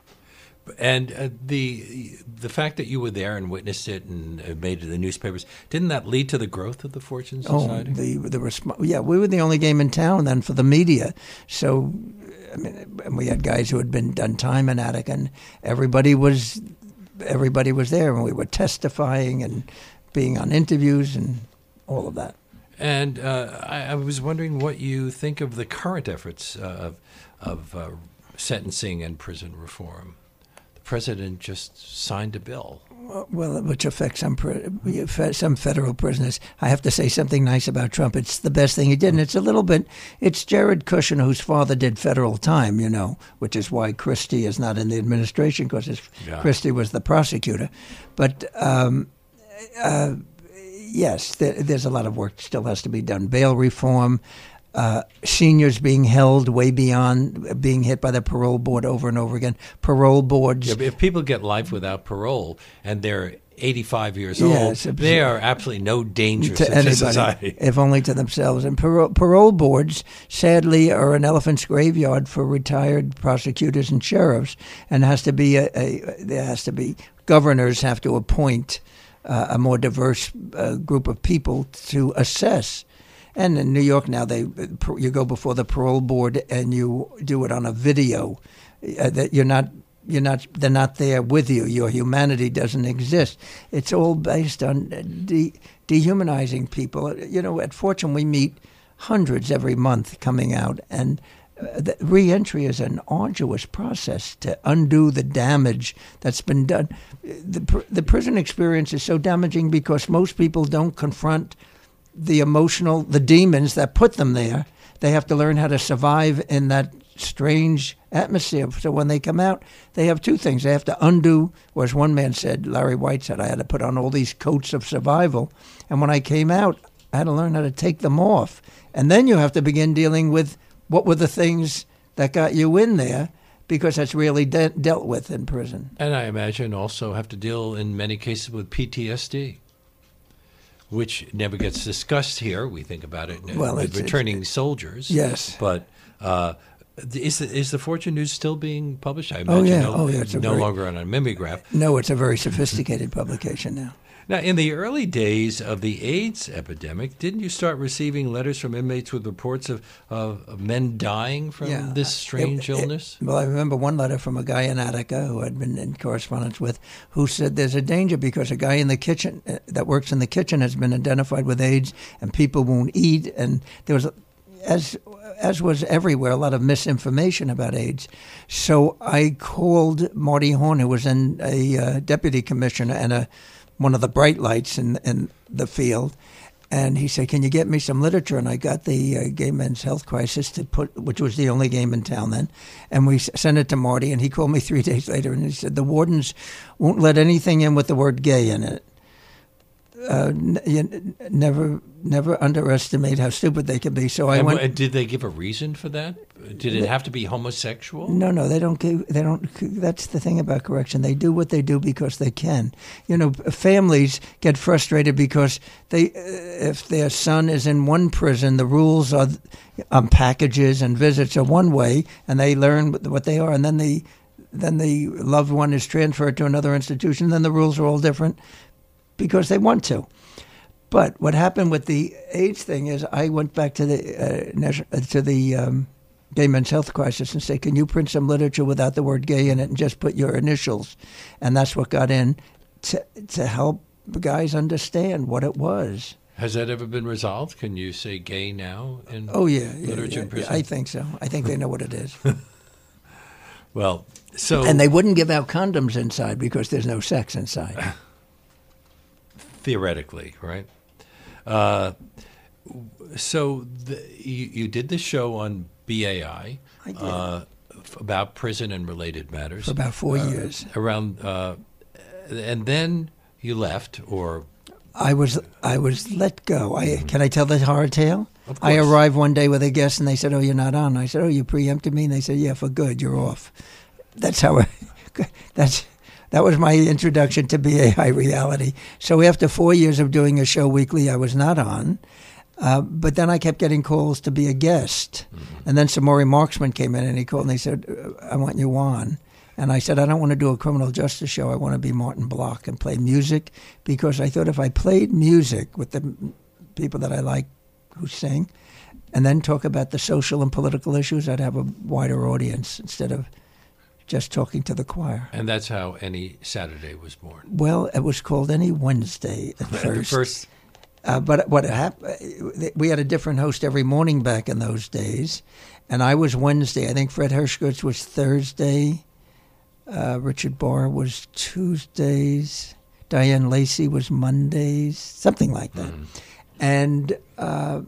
And uh, the the fact that you were there and witnessed it and uh, made it in the newspapers, didn't that lead to the growth of the Fortune Society? Oh, the the resp- yeah, we were the only game in town then for the media. So, I mean, and we had guys who had been done time in Attica, and everybody was everybody was there, and we were testifying and being on interviews and all of that. And uh, I, I was wondering what you think of the current efforts uh, of of uh, sentencing and prison reform. The president just signed a bill. Well, which affects some some federal prisoners. I have to say something nice about Trump. It's the best thing he did, and it's a little bit. It's Jared Kushner, whose father did federal time, you know, which is why Christie is not in the administration, because yeah. Christie was the prosecutor. But um, uh, yes, there, there's a lot of work still has to be done. Bail reform. Uh, seniors being held way beyond being hit by the parole board over and over again. Parole boards. Yeah, but if people get life without parole and they're eighty-five years yeah, old, they are absolutely no danger to, to anybody, society. If only to themselves. And parole, parole boards, sadly, are an elephant's graveyard for retired prosecutors and sheriffs. And has to be a, a there has to be governors have to appoint uh, a more diverse uh, group of people to assess. And in New York now, they you go before the parole board and you do it on a video. Uh, that you're not you're not they're not there with you. Your humanity doesn't exist. It's all based on de- dehumanizing people. You know, at Fortune we meet hundreds every month coming out, and uh, the re-entry is an arduous process to undo the damage that's been done. The the prison experience is so damaging because most people don't confront the emotional, the demons that put them there. They have to learn how to survive in that strange atmosphere. So when they come out, they have two things. They have to undo, or as one man said, Larry White said, I had to put on all these coats of survival. And when I came out, I had to learn how to take them off. And then you have to begin dealing with what were the things that got you in there, because that's really de- dealt with in prison. And I imagine also have to deal in many cases with P T S D. Which never gets discussed here. We think about it well, with it's, returning it's, soldiers. Yes. But uh, is, the, is the Fortune News still being published? I imagine oh, yeah. no, oh, yeah. It's no very, longer on a mimeograph. No, it's a very sophisticated publication now. Now, in the early days of the AIDS epidemic, didn't you start receiving letters from inmates with reports of, of, of men dying from yeah. this strange it, illness? It, well, I remember one letter from a guy in Attica who had been in correspondence with, who said there's a danger because a guy in the kitchen uh, that works in the kitchen has been identified with AIDS, and people won't eat. And there was, as as was everywhere, a lot of misinformation about AIDS. So I called Marty Horn, who was in a uh, deputy commissioner and a one of the bright lights in, in the field. And he said, can you get me some literature? And I got the uh, Gay Men's Health Crisis, to put, which was the only game in town then. And we sent it to Marty, and he called me three days later, and he said, the wardens won't let anything in with the word gay in it. Uh, you never never underestimate how stupid they can be. So I and, went. And did they give a reason for that? Did it have to be homosexual? No, no, they don't. Give, they don't. That's the thing about correction. They do what they do because they can. You know, families get frustrated because they, if their son is in one prison, the rules are on packages and visits are one way, and they learn what they are, and then the then the loved one is transferred to another institution. Then the rules are all different, because they want to. But what happened with the AIDS thing is I went back to the uh, national, uh, to the um, Gay Men's Health Crisis and said, can you print some literature without the word gay in it and just put your initials? And that's what got in to, to help guys understand what it was. Has that ever been resolved? Can you say gay now in oh, yeah, literature yeah, in prison? yeah, I think so. I think they know what it is. Well, so... And they wouldn't give out condoms inside because there's no sex inside. Theoretically, right? Uh, so the, you, you did this show on B A I. I did. Uh, f- about prison and related matters. For about four uh, years. Around, uh, and then you left, or... I was I was let go. I Can I tell the horror tale? Of I course. arrived one day with a guest, and they said, oh, you're not on. I said, oh, you preempted me? And they said, yeah, for good, you're off. That's how I, that's that was my introduction to B A I reality. So after four years of doing a show weekly, I was not on. Uh, but then I kept getting calls to be a guest. Mm-hmm. And then Samori Marksman came in, and he called, and he said, I want you on. And I said, I don't want to do a criminal justice show. I want to be Martin Block and play music, because I thought if I played music with the people that I like who sing and then talk about the social and political issues, I'd have a wider audience instead of just talking to the choir. And that's how Any Saturday was born. Well, it was called Any Wednesday at first. first. Uh, but what happened, we had a different host every morning back in those days. And I was Wednesday. I think Fred Hershkowitz was Thursday. Uh, Richard Barr was Tuesdays. Diane Lacey was Mondays, something like that. Mm. And uh,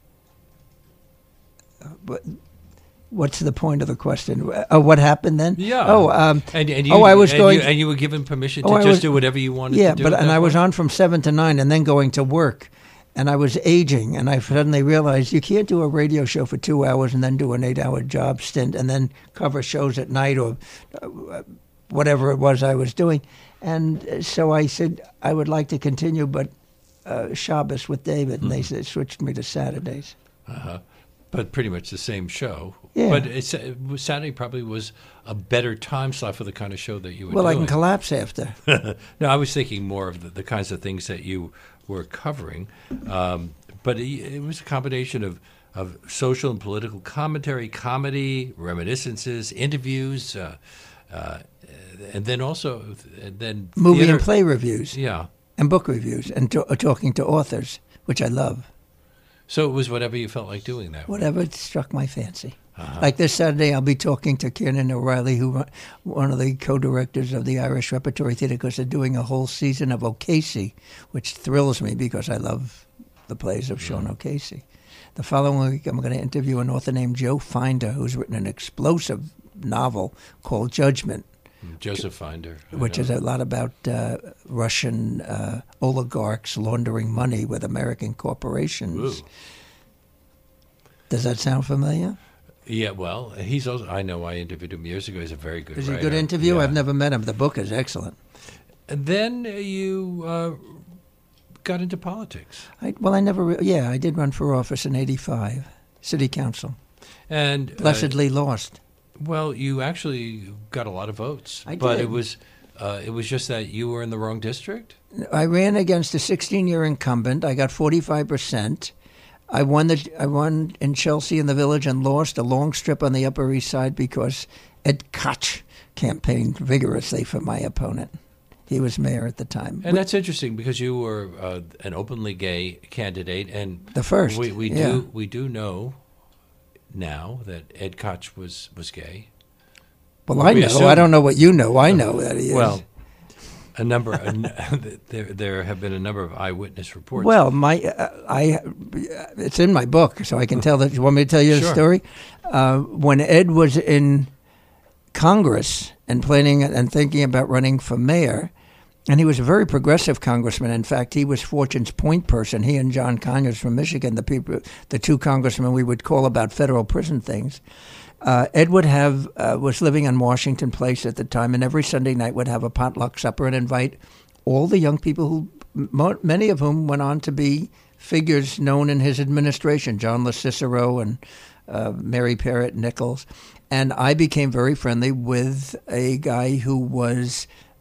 but what's the point of the question? Oh, what happened then? Yeah. Oh, um, and, and you, oh, I was and going. You, and you were given permission to oh, just was, do whatever you wanted yeah, to do. Yeah, but and I point? was on from seven to nine, and then going to work. And I was aging, and I suddenly realized you can't do a radio show for two hours and then do an eight-hour job stint and then cover shows at night or uh, whatever it was I was doing. And so I said, I would like to continue, but uh, Shabbos with David, and mm-hmm. they said, switched me to Saturdays. Uh-huh. But pretty much the same show. Yeah. But it's, it was, Saturday probably was a better time slot for the kind of show that you were well, doing. Well, I can collapse after. No, I was thinking more of the, the kinds of things that you were covering. Um, but it, it was a combination of, of social and political commentary, comedy, reminiscences, interviews, uh, uh, and then also and then movie theater. and play reviews. Yeah. And book reviews, and to, uh, talking to authors, which I love. So it was whatever you felt like doing that. Whatever way. Struck my fancy. Uh-huh. Like this Saturday, I'll be talking to Kiernan O'Reilly, who one of the co-directors of the Irish Repertory Theatre, because they're doing a whole season of O'Casey, which thrills me because I love the plays of Sean O'Casey. The following week, I'm going to interview an author named Joe Finder, who's written an explosive novel called Judgment. Joseph Finder. Which is a lot about uh, Russian uh, oligarchs laundering money with American corporations. Ooh. Does that sound familiar? Yeah, well, he's also, I know I interviewed him years ago. He's a very good Is writer. he a good interview? Yeah. I've never met him. The book is excellent. And then you uh, got into politics. I, well, I never, re- yeah, I did run for office in eighty-five, city council. And blessedly uh, lost. Well, you actually got a lot of votes. I but did. it was uh, it was just that you were in the wrong district? I ran against a sixteen-year incumbent. I got forty-five percent. I won the I won in Chelsea in the Village and lost a long strip on the Upper East Side because Ed Koch campaigned vigorously for my opponent. He was mayor at the time. And that's interesting because you were uh, an openly gay candidate, and the first. We, we yeah. do we do know now that Ed Koch was, was gay. Well, I know. Assume. I don't know what you know. I know that he is. Well, a number. a, there there have been a number of eyewitness reports. Well, my uh, I it's in my book, so I can tell that. You want me to tell you sure. the story? Uh, when Ed was in Congress and planning and thinking about running for mayor, and he was a very progressive congressman. In fact, he was Fortune's point person. He and John Conyers from Michigan, the people, the two congressmen we would call about federal prison things. Uh, Ed would have uh, was living on Washington Place at the time, and every Sunday night would have a potluck supper and invite all the young people who, mo- many of whom went on to be figures known in his administration, John LeCicero and uh, Mary Parrott Nichols. And I became very friendly with a guy who was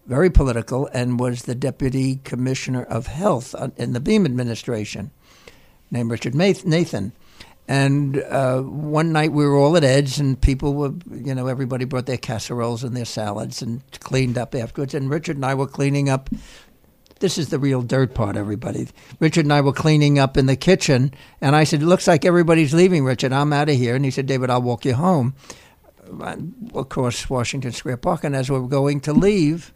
very political, and was the deputy commissioner of health in the Beam administration, named Richard Nathan. And uh, one night we were all at Ed's, and people were, you know, everybody brought their casseroles and their salads and cleaned up afterwards. And Richard and I were cleaning up. This is the real dirt part, everybody. Richard and I were cleaning up in the kitchen, and I said, "It looks like everybody's leaving, Richard. I'm out of here." And he said, "David, I'll walk you home." Of course, Washington Square Park. And as we were going to leave,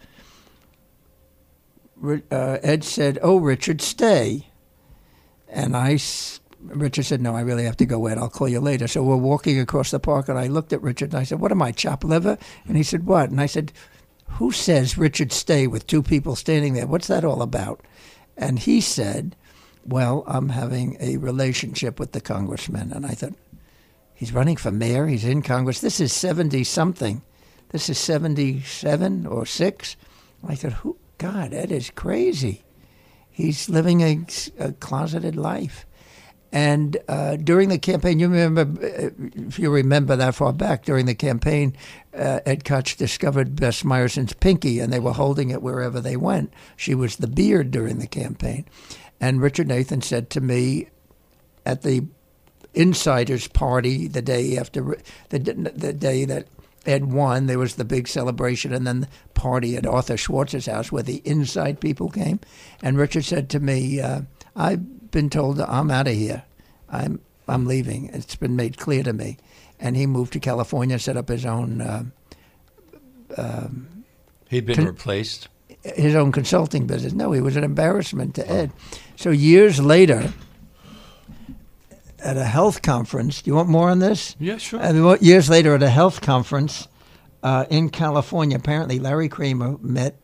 uh, Ed said, "Oh, Richard, stay." And I, Richard said, "No, I really have to go, Ed. I'll call you later." So we're walking across the park, and I looked at Richard, and I said, "What am I, chopped liver?" And he said, "What?" And I said, "Who says Richard stay with two people standing there? What's that all about?" And he said, "Well, I'm having a relationship with the congressman." And I thought, he's running for mayor? He's in Congress? This is seventy-something. This is seventy-seven or six. I thought, who? God, Ed is crazy. He's living a, a closeted life. And uh, during the campaign, you remember, if you remember that far back, during the campaign, uh, Ed Koch discovered Bess Meyerson's pinky, and they were holding it wherever they went. She was the beard during the campaign. And Richard Nathan said to me at the insiders party the day after, the, the day that Ed won, there was the big celebration, and then the party at Arthur Schwartz's house where the inside people came. And Richard said to me, uh, I've been told that I'm out of here. I'm I'm leaving. It's been made clear to me. And he moved to California, set up his own... Uh, um, He'd been con- replaced? His own consulting business. No, he was an embarrassment to Ed. So years later, at a health conference, do you want more on this? Yeah, sure. Uh, years later, at a health conference uh, in California, apparently Larry Kramer met,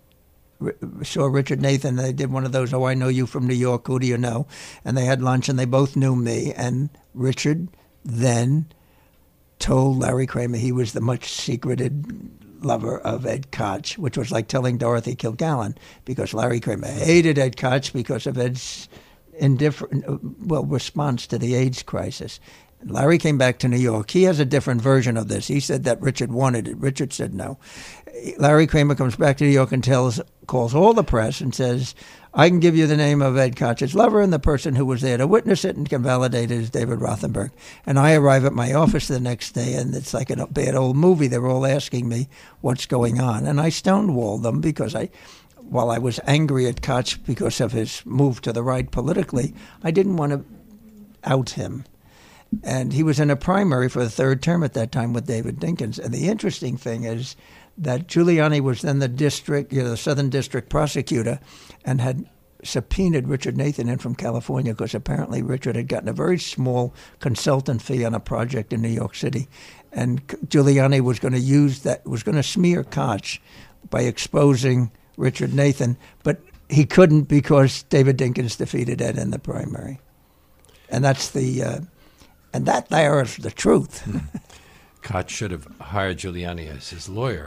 saw Richard Nathan. They did one of those, "Oh, I know you from New York, who do you know?" And they had lunch, and they both knew me. And Richard then told Larry Kramer he was the much secreted lover of Ed Koch, which was like telling Dorothy Kilgallen, because Larry Kramer hated Ed Koch because of Ed's indifferent, well, response to the AIDS crisis. And Larry came back to New York. He has a different version of this. He said that Richard wanted it. Richard said no. Larry Kramer comes back to New York and tells, calls all the press and says, "I can give you the name of Ed Koch's lover, and the person who was there to witness it and can validate it is David Rothenberg." And I arrive at my office the next day, and it's like a bad old movie. They're all asking me what's going on. And I stonewalled them because I, while I was angry at Koch because of his move to the right politically, I didn't want to out him. And he was in a primary for the third term at that time with David Dinkins. And the interesting thing is that Giuliani was then the district, you know, the Southern District prosecutor, and had subpoenaed Richard Nathan in from California because apparently Richard had gotten a very small consultant fee on a project in New York City. And Giuliani was going to use that, was going to smear Koch by exposing Richard Nathan, but he couldn't because David Dinkins defeated Ed in the primary. And that's the... Uh, And that there is the truth. Koch should have hired Giuliani as his lawyer.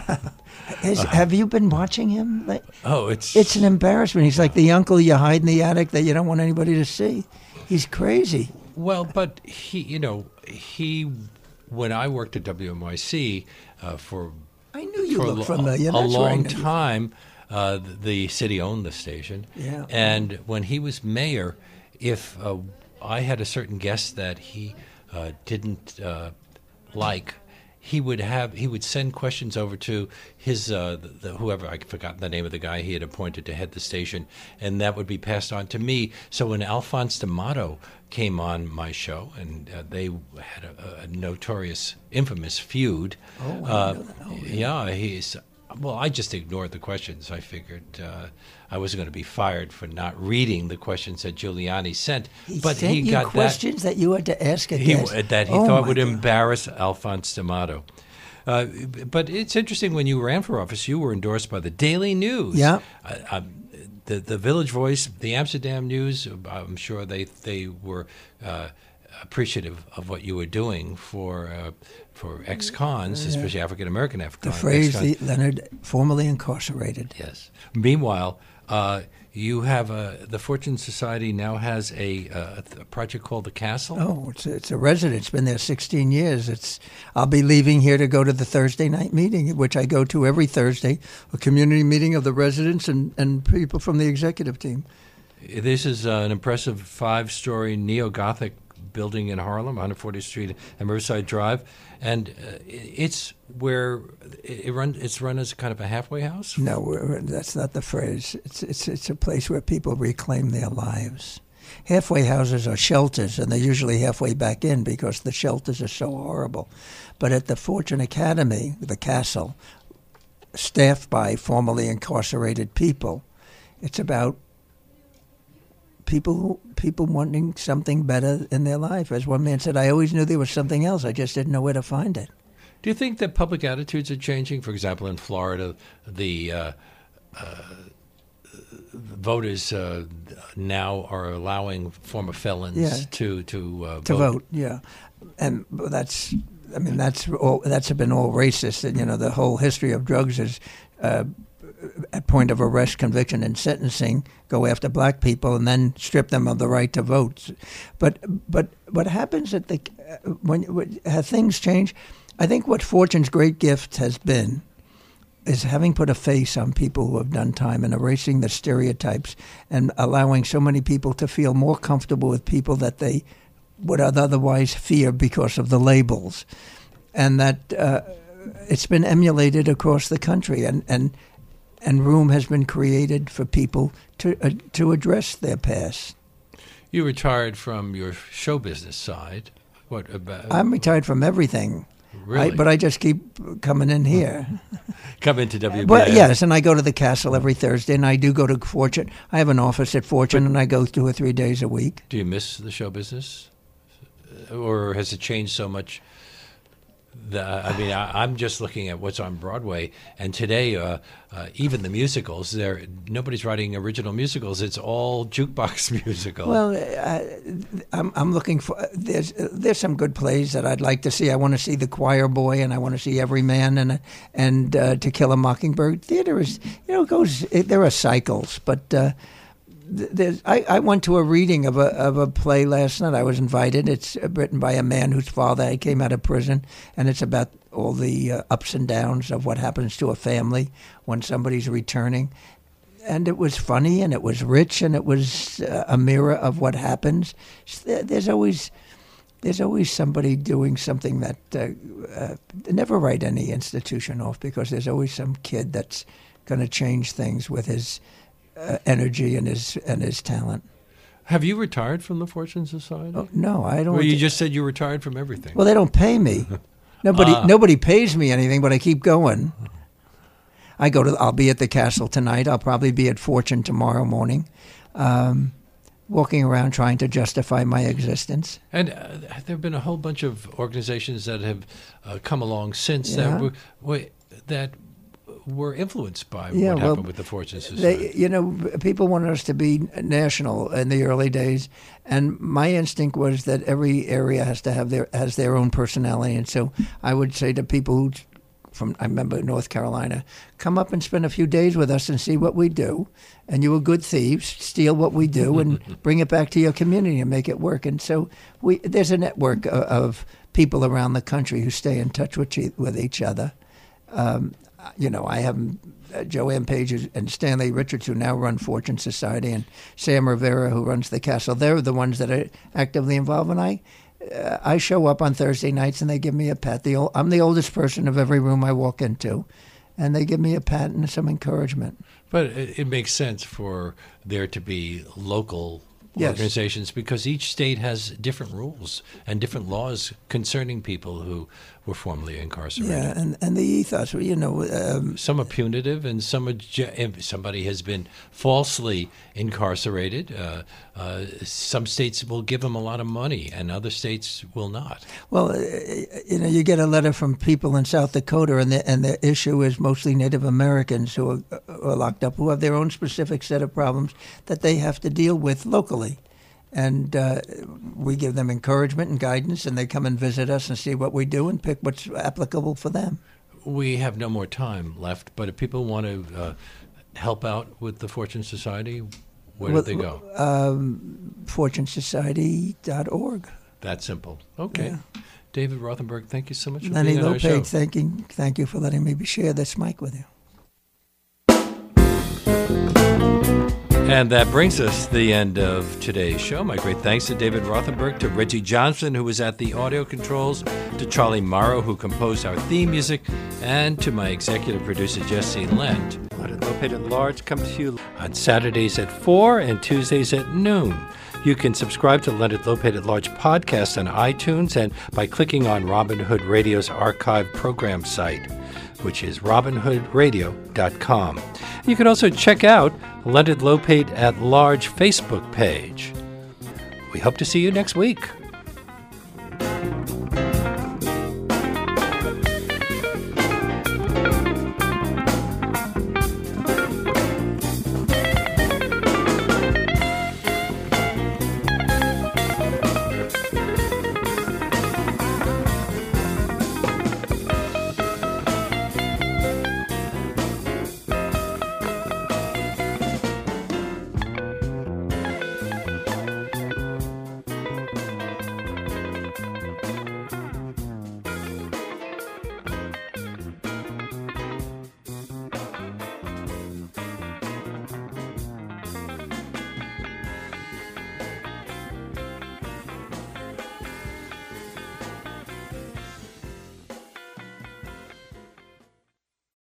Is, uh, have you been watching him? Oh, it's... It's an embarrassment. He's like the uncle you hide in the attic that you don't want anybody to see. He's crazy. Well, but he, you know, he, when I worked at W M Y C uh, for... I knew you for looked a, familiar. A That's long right. time, uh, the city owned the station. Yeah. And when he was mayor, if... Uh, I had a certain guest that he uh, didn't uh, like, he would have he would send questions over to his uh, the, the, whoever, I forgot the name of the guy he had appointed to head the station, and that would be passed on to me. So when Alphonse D'Amato came on my show, and uh, they had a, a notorious, infamous feud. Oh, I uh, know that. Oh, yeah. yeah, he's. Well, I just ignored the questions. I figured uh, I was going to be fired for not reading the questions that Giuliani sent. He but sent he you got questions that, that you had to ask a he, guest. that he oh thought would God. embarrass Alphonse D'Amato. Uh, but it's interesting, when you ran for office, you were endorsed by the Daily News. Yeah. Uh, um, the the Village Voice, the Amsterdam News. I'm sure they they were uh, appreciative of what you were doing for uh, for ex-cons, yeah. especially African American ex-cons. The phrase, the Leonard, formerly incarcerated. Yes. Meanwhile, Uh, you have a, the Fortune Society now has a, a, a project called the Castle. Oh, it's a, it's a resident. It's been there sixteen years. It's I'll be leaving here to go to the Thursday night meeting, which I go to every Thursday, a community meeting of the residents and, and people from the executive team. This is uh, an impressive five-story neo-Gothic building in Harlem, one fortieth Street and Riverside Drive, and uh, it's where it run. It's run as kind of a halfway house. No, we're, that's not the phrase. It's it's it's a place where people reclaim their lives. Halfway houses are shelters, and they're usually halfway back in because the shelters are so horrible. But at the Fortune Academy, the Castle, staffed by formerly incarcerated people, it's about people people wanting something better in their life. As one man said, I always knew there was something else. I just didn't know where to find it. Do you think that public attitudes are changing? For example, in Florida, the uh, uh, voters uh, now are allowing former felons Yeah. to to uh, to vote. vote. Yeah, and that's I mean that's all that's been all racist. And you know the whole history of drugs is uh, at point of arrest, conviction, and sentencing go after black people and then strip them of the right to vote. But but what happens at the when, when have things change? I think what Fortune's great gift has been is having put a face on people who have done time and erasing the stereotypes and allowing so many people to feel more comfortable with people that they would otherwise fear because of the labels. And that uh, it's been emulated across the country, and, and and room has been created for people to uh, to address their past. You retired from your show business side. What about? I'm retired from everything. Really? I, but I just keep coming in here. Come into W B A. Well, yes, and I go to the Castle every Thursday, and I do go to Fortune. I have an office at Fortune, but, and I go two or three days a week. Do you miss the show business? Or has it changed so much? That, I mean, I, I'm just looking at what's on Broadway, and today, uh, uh, even the musicals, there nobody's writing original musicals. It's all jukebox musicals. Well, I, I'm, I'm looking for there's there's some good plays that I'd like to see. I want to see The Choir Boy, and I want to see Everyman, and and uh, To Kill a Mockingbird. Theater is, you know, it goes. It, there are cycles, but. Uh, There's, I, I went to a reading of a of a play last night. I was invited. It's written by a man whose father came out of prison, and it's about all the uh, ups and downs of what happens to a family when somebody's returning. And it was funny, and it was rich, and it was uh, a mirror of what happens. There's always there's always somebody doing something that uh, uh, never write any institution off, because there's always some kid that's going to change things with his. Uh, energy and his and his talent. Have you retired from the Fortune Society? Oh, no, I don't. Well, you just said you retired from everything. Well, they don't pay me. Nobody ah. nobody pays me anything, but I keep going. I go to. I'll be at the Castle tonight. I'll probably be at Fortune tomorrow morning, um, walking around trying to justify my existence. And uh, there have been a whole bunch of organizations that have uh, come along since Yeah. that were, that. were influenced by Yeah, what well, happened with the Fortune Society. They, you know, people wanted us to be national in the early days, and my instinct was that every area has to have their has their own personality. And so I would say to people who, from I remember North Carolina, come up and spend a few days with us and see what we do. And you were good thieves, steal what we do and bring it back to your community and make it work. And so we there's a network of, of people around the country who stay in touch with e- with each other. Um, You know, I have uh, Joanne Page and Stanley Richards, who now run Fortune Society, and Sam Rivera, who runs the Castle. They're the ones that are actively involved. And I, uh, I show up on Thursday nights, and they give me a pat. The old, I'm the oldest person of every room I walk into, and they give me a pat and some encouragement. But it, it makes sense for there to be local Yes. organizations, because each state has different rules and different laws concerning people who were formerly incarcerated. Yeah, and, and the ethos, you know. Um, some are punitive, and some are. Ge- if somebody has been falsely incarcerated, uh, uh, some states will give them a lot of money, and other states will not. Well, uh, you know, you get a letter from people in South Dakota, and the, and the issue is mostly Native Americans who are, who are locked up, who have their own specific set of problems that they have to deal with locally. And uh, we give them encouragement and guidance, and they come and visit us and see what we do and pick what's applicable for them. We have no more time left, but if people want to uh, help out with the Fortune Society, where well, do they go? Um, fortune society dot org. That simple. Okay. Yeah. David Rothenberg, thank you so much for Lenny being on our show. Lopate, thank you, thank you for letting me share this mic with you. And that brings us to the end of today's show. My great thanks to David Rothenberg, to Reggie Johnson, who was at the audio controls, to Charlie Morrow, who composed our theme music, and to my executive producer, Jesse Lent. Leonard Lopate at Large comes to you on Saturdays at four and Tuesdays at noon. You can subscribe to Leonard Lopate at Large podcast on iTunes and by clicking on Robin Hood Radio's archive program site, which is robin hood radio dot com. You can also check out Leonard Lopate at Large Facebook page. We hope to see you next week.